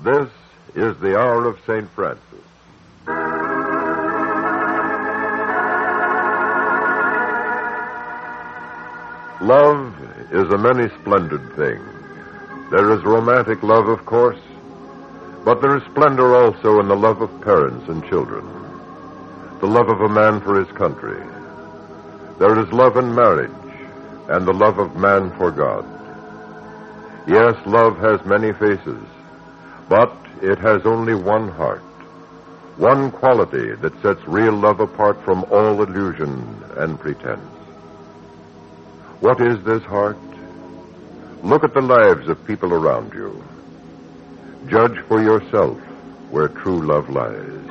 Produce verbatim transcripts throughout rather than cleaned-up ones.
This is the Hour of Saint Francis. Love is a many-splendid thing. There is romantic love, of course, but there is splendor also in the love of parents and children, the love of a man for his country. There is love in marriage and the love of man for God. Yes, love has many faces, but it has only one heart, one quality that sets real love apart from all illusion and pretense. What is this heart? Look at the lives of people around you. Judge for yourself where true love lies.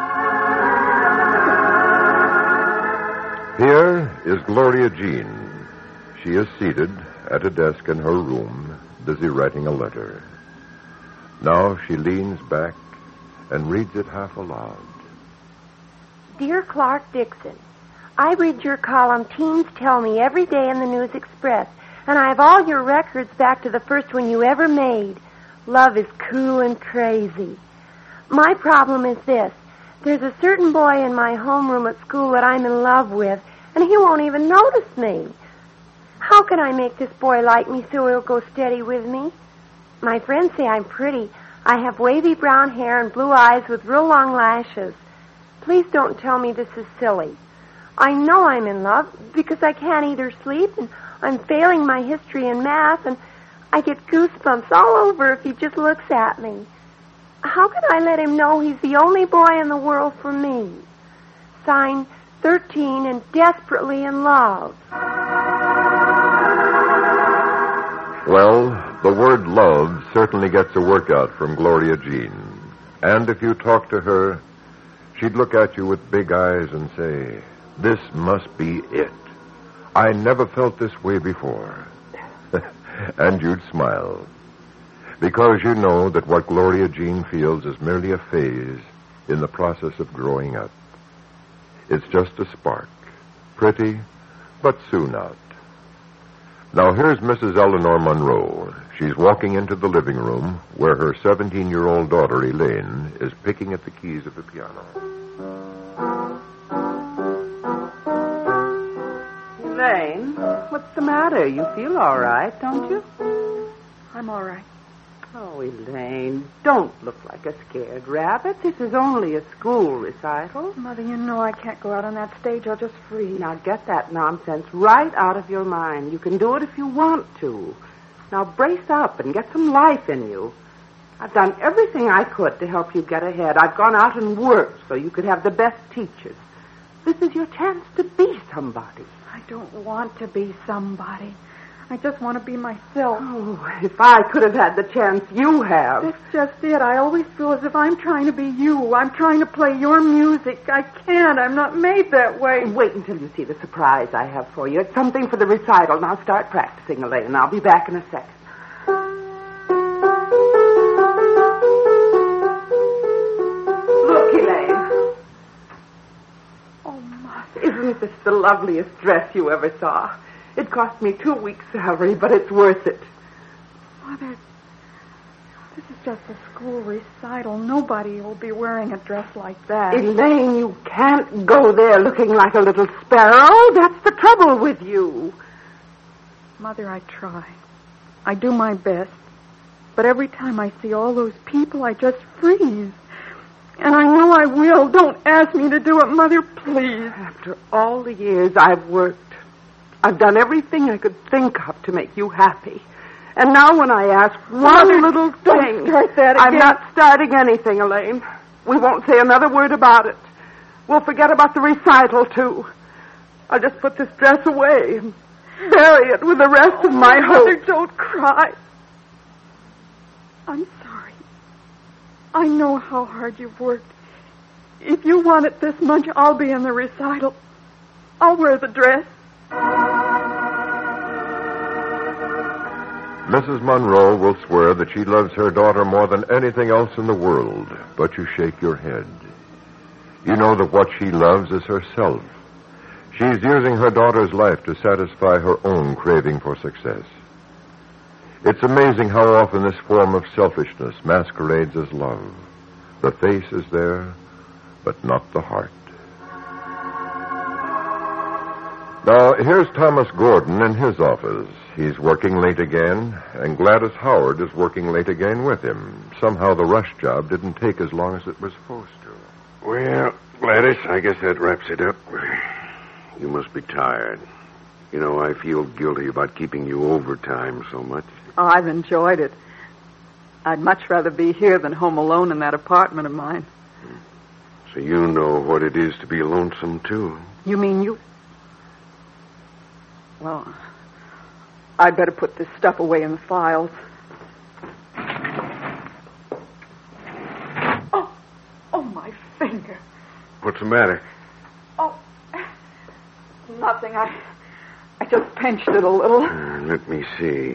Here is Gloria Jean. She is seated at a desk in her room, busy writing a letter. Now she leans back and reads it half aloud. Dear Clark Dixon, I read your column, Teens Tell Me, every day in the News Express, and I have all your records back to the first one you ever made. Love is cool and crazy. My problem is this. There's a certain boy in my homeroom at school that I'm in love with, and he won't even notice me. How can I make this boy like me so he'll go steady with me? My friends say I'm pretty. I have wavy brown hair and blue eyes with real long lashes. Please don't tell me this is silly. I know I'm in love because I can't either sleep, and I'm failing my history and math, and I get goosebumps all over if he just looks at me. How can I let him know he's the only boy in the world for me? Signed, thirteen and desperately in love. Well, the word love certainly gets a workout from Gloria Jean. And if you talk to her, she'd look at you with big eyes and say, "This must be it. I never felt this way before." And you'd smile, because you know that what Gloria Jean feels is merely a phase in the process of growing up. It's just a spark, pretty, but soon out. Now here's Missus Eleanor Monroe. She's walking into the living room where her seventeen-year-old daughter, Elaine, is picking at the keys of the piano. Elaine, what's the matter? You feel all right, don't you? I'm all right. Oh, Elaine, don't look like a scared rabbit. This is only a school recital. Mother, you know I can't go out on that stage. I'll just freeze. Now get that nonsense right out of your mind. You can do it if you want to. Now brace up and get some life in you. I've done everything I could to help you get ahead. I've gone out and worked so you could have the best teachers. This is your chance to be somebody. I don't want to be somebody. I just want to be myself. Oh, if I could have had the chance you have. That's just it. I always feel as if I'm trying to be you. I'm trying to play your music. I can't. I'm not made that way. Wait until you see the surprise I have for you. It's something for the recital. Now start practicing, Elaine, and I'll be back in a second. Look, Elaine. Oh, Mother. Isn't this the loveliest dress you ever saw? It cost me two weeks' salary, but it's worth it. Mother, this is just a school recital. Nobody will be wearing a dress like that. Elaine, you can't go there looking like a little sparrow. That's the trouble with you. Mother, I try. I do my best. But every time I see all those people, I just freeze. And I know I will. Don't ask me to do it, Mother, please. After all the years I've worked, I've done everything I could think of to make you happy. And now when I ask one Mother, little thing... Don't start that again. I'm not starting anything, Elaine. We won't say another word about it. We'll forget about the recital, too. I'll just put this dress away and bury it with the rest oh, of my Mother, hopes. don't cry. I'm sorry. I know how hard you've worked. If you want it this much, I'll be in the recital. I'll wear the dress. Missus Monroe will swear that she loves her daughter more than anything else in the world, but you shake your head. You know that what she loves is herself. She's using her daughter's life to satisfy her own craving for success. It's amazing how often this form of selfishness masquerades as love. The face is there, but not the heart. Now, here's Thomas Gordon in his office. He's working late again, and Gladys Howard is working late again with him. Somehow the rush job didn't take as long as it was supposed to. Well, Gladys, I guess that wraps it up. You must be tired. You know, I feel guilty about keeping you overtime so much. Oh, I've enjoyed it. I'd much rather be here than home alone in that apartment of mine. So you know what it is to be lonesome, too. You mean you... Well, I'd better put this stuff away in the files. Oh, oh, my finger. What's the matter? Oh, nothing. I, I just pinched it a little. Uh, let me see.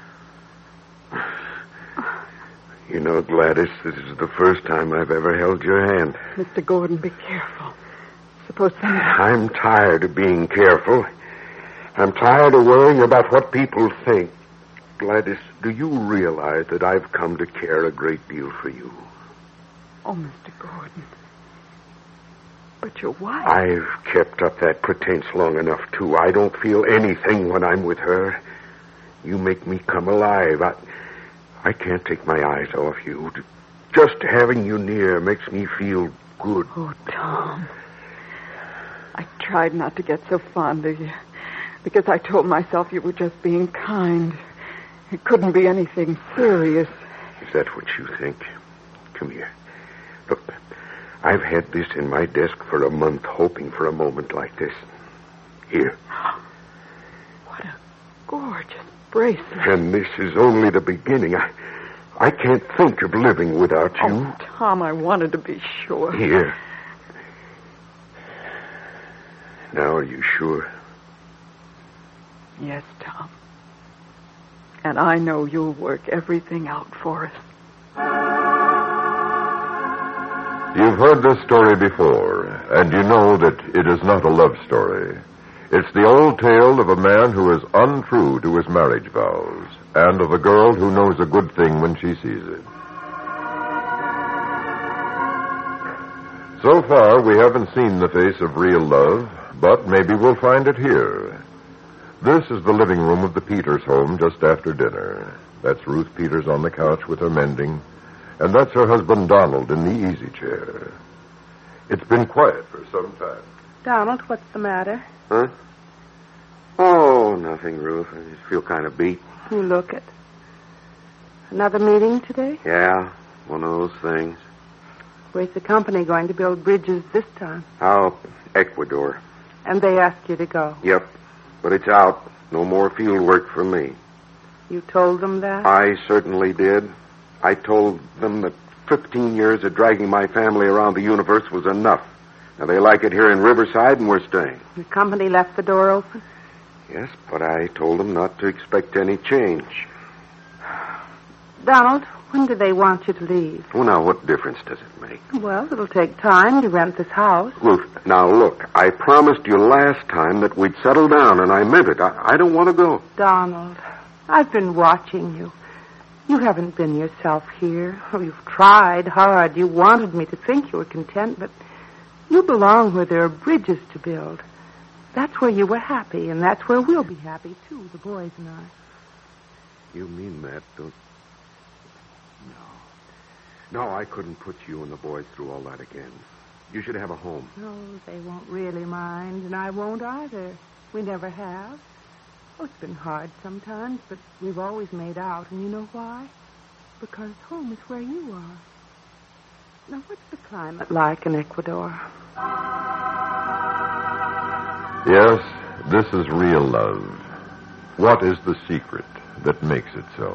You know, Gladys, this is the first time I've ever held your hand. Mister Gordon, be careful. Suppose somebody... I'm tired of being careful. I'm tired of worrying about what people think. Gladys, do you realize that I've come to care a great deal for you? Oh, Mister Gordon. But your wife... I've kept up that pretense long enough, too. I don't feel anything when I'm with her. You make me come alive. I, I can't take my eyes off you. Just having you near makes me feel good. Oh, Tom. I tried not to get so fond of you. Because I told myself you were just being kind. It couldn't be anything serious. Is that what you think? Come here. Look, I've had this in my desk for a month, hoping for a moment like this. Here. What a gorgeous bracelet. And this is only the beginning. I, I can't think of living without you. Oh, Tom, I wanted to be sure. Here. Now, are you sure? Yes, Tom. And I know you'll work everything out for us. You've heard this story before, and you know that it is not a love story. It's the old tale of a man who is untrue to his marriage vows, and of a girl who knows a good thing when she sees it. So far, we haven't seen the face of real love, but maybe we'll find it here. This is the living room of the Peters home just after dinner. That's Ruth Peters on the couch with her mending, and that's her husband Donald in the easy chair. It's been quiet for some time. Donald, what's the matter? Huh? Oh, nothing, Ruth. I just feel kind of beat. You look it. Another meeting today? Yeah, one of those things. Where's the company going to build bridges this time? How? Ecuador. And they asked you to go? Yep. But it's out. No more field work for me. You told them that? I certainly did. I told them that fifteen years of dragging my family around the universe was enough. Now, they like it here in Riverside, and we're staying. The company left the door open? Yes, but I told them not to expect any change. Donald, when do they want you to leave? Well, now, what difference does it make? Well, it'll take time to rent this house. Ruth, now, look, I promised you last time that we'd settle down, and I meant it. I, I don't want to go. Donald, I've been watching you. You haven't been yourself here. Oh, you've tried hard. You wanted me to think you were content, but you belong where there are bridges to build. That's where you were happy, and that's where we'll be happy, too, the boys and I. You mean that, don't... No. No, I couldn't put you and the boys through all that again. You should have a home. No, they won't really mind, and I won't either. We never have. Oh, it's been hard sometimes, but we've always made out, and you know why? Because home is where you are. Now, what's the climate like in Ecuador? Yes, this is real love. What is the secret that makes it so?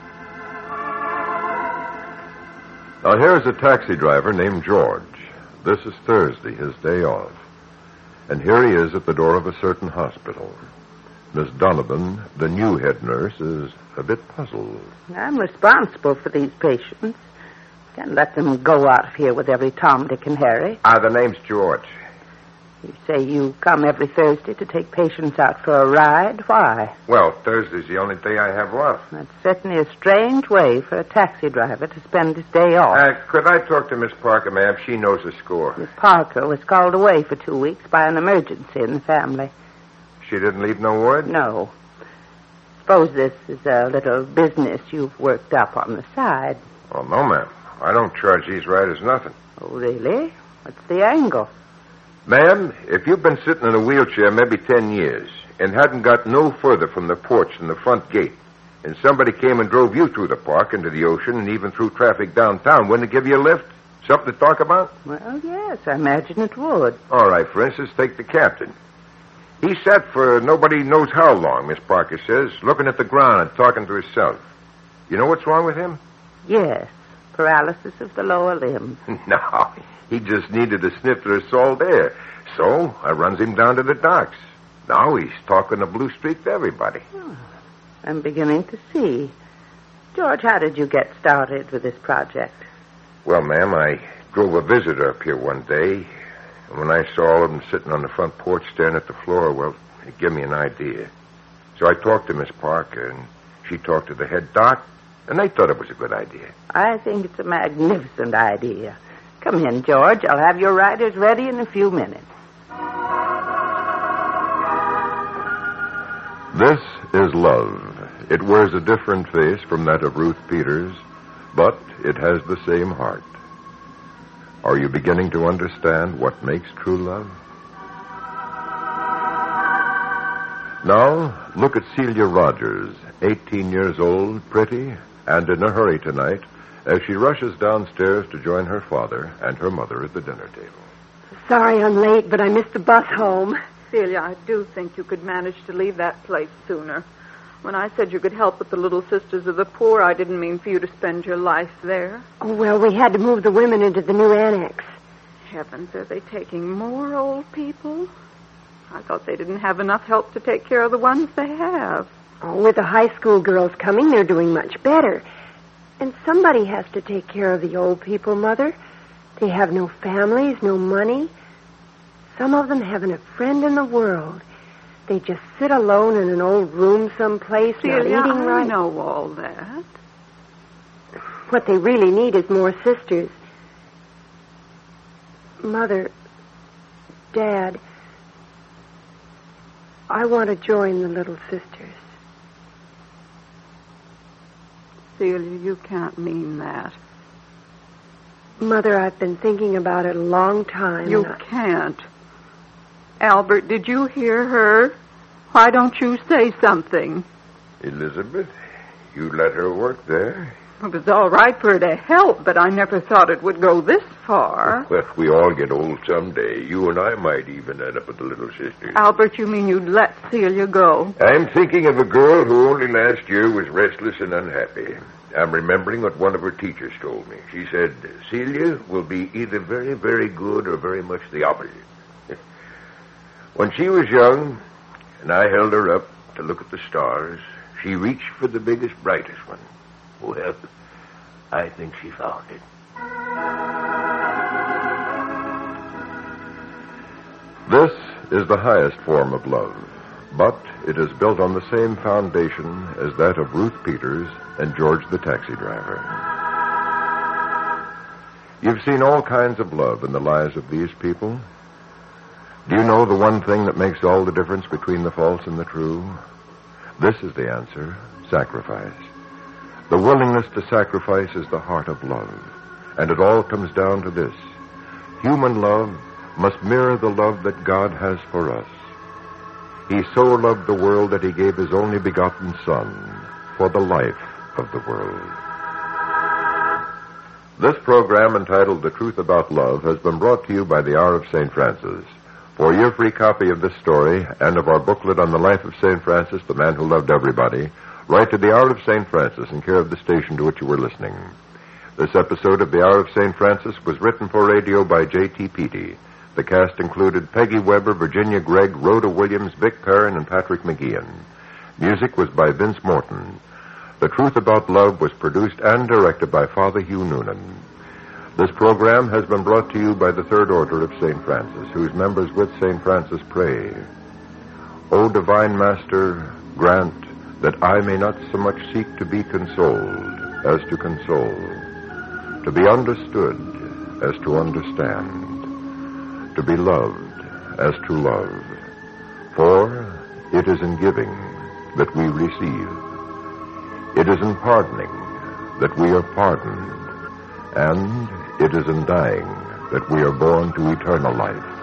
Now, here's a taxi driver named George. This is Thursday, his day off. And here he is at the door of a certain hospital. Miss Donovan, the new head nurse, is a bit puzzled. I'm responsible for these patients. Can't let them go out of here with every Tom, Dick, and Harry. Ah, the name's George. You say you come every Thursday to take patients out for a ride. Why? Well, Thursday's the only day I have off. That's certainly a strange way for a taxi driver to spend his day off. Uh, could I talk to Miss Parker, ma'am? She knows the score. Miss Parker was called away for two weeks by an emergency in the family. She didn't leave no word? No. Suppose this is a little business you've worked up on the side. Oh, no, ma'am. I don't charge these riders nothing. Oh, really? What's the angle? Ma'am, if you've been sitting in a wheelchair maybe ten years and hadn't got no further from the porch than the front gate, and somebody came and drove you through the park into the ocean and even through traffic downtown, wouldn't it give you a lift? Something to talk about? Well, yes, I imagine it would. All right, for instance, take the captain. He sat for nobody knows how long, Miss Parker says, looking at the ground and talking to himself. You know what's wrong with him? Yes, paralysis of the lower limbs. No, he just needed a sniffler of salt air. So I runs him down to the docks. Now he's talking a blue streak to everybody. Oh, I'm beginning to see. George, how did you get started with this project? Well, ma'am, I drove a visitor up here one day. And when I saw all of them sitting on the front porch staring at the floor, well, it gave me an idea. So I talked to Miss Parker, and she talked to the head doc, and they thought it was a good idea. I think it's a magnificent idea. Come in, George. I'll have your riders ready in a few minutes. This is love. It wears a different face from that of Ruth Peters, but it has the same heart. Are you beginning to understand what makes true love? Now, look at Celia Rogers, eighteen years old, pretty, and in a hurry tonight, as she rushes downstairs to join her father and her mother at the dinner table. Sorry I'm late, but I missed the bus home. Celia, I do think you could manage to leave that place sooner. When I said you could help with the Little Sisters of the Poor, I didn't mean for you to spend your life there. Oh, well, we had to move the women into the new annex. Heavens, are they taking more old people? I thought they didn't have enough help to take care of the ones they have. Oh, with the high school girls coming, they're doing much better. And somebody has to take care of the old people, Mother. They have no families, no money. Some of them haven't a friend in the world. They just sit alone in an old room someplace, Celia, not eating right. I know all that. What they really need is more sisters. Mother, Dad, I want to join the Little Sisters. Celia, you can't mean that. Mother, I've been thinking about it a long time. You I... can't. Albert, did you hear her? Why don't you say something? Elizabeth, you let her work there? It was all right for her to help, but I never thought it would go this far. Well, we all get old someday. You and I might even end up with the Little Sisters. Albert, you mean you'd let Celia go? I'm thinking of a girl who only last year was restless and unhappy. I'm remembering what one of her teachers told me. She said, Celia will be either very, very good or very much the opposite. When she was young, and I held her up to look at the stars, she reached for the biggest, brightest one. Well, I think she found it. This is the highest form of love, but it is built on the same foundation as that of Ruth Peters and George the taxi driver. You've seen all kinds of love in the lives of these people. Do you know the one thing that makes all the difference between the false and the true? This is the answer: sacrifice. The willingness to sacrifice is the heart of love, and it all comes down to this: human love must mirror the love that God has for us. He so loved the world that he gave his only begotten Son for the life of the world. This program, entitled The Truth About Love, has been brought to you by the Hour of Saint Francis. For your free copy of this story and of our booklet on the life of Saint Francis, the man who loved everybody, write to the Hour of Saint Francis in care of the station to which you were listening. This episode of the Hour of Saint Francis was written for radio by J T Petey. The cast included Peggy Weber, Virginia Gregg, Rhoda Williams, Vic Perrin, and Patrick McGeehan. Music was by Vince Morton. The Truth About Love was produced and directed by Father Hugh Noonan. This program has been brought to you by the Third Order of Saint Francis, whose members with Saint Francis pray, O divine Master, grant that I may not so much seek to be consoled as to console, to be understood as to understand, to be loved as to love. For it is in giving that we receive. It is in pardoning that we are pardoned. And it is in dying that we are born to eternal life.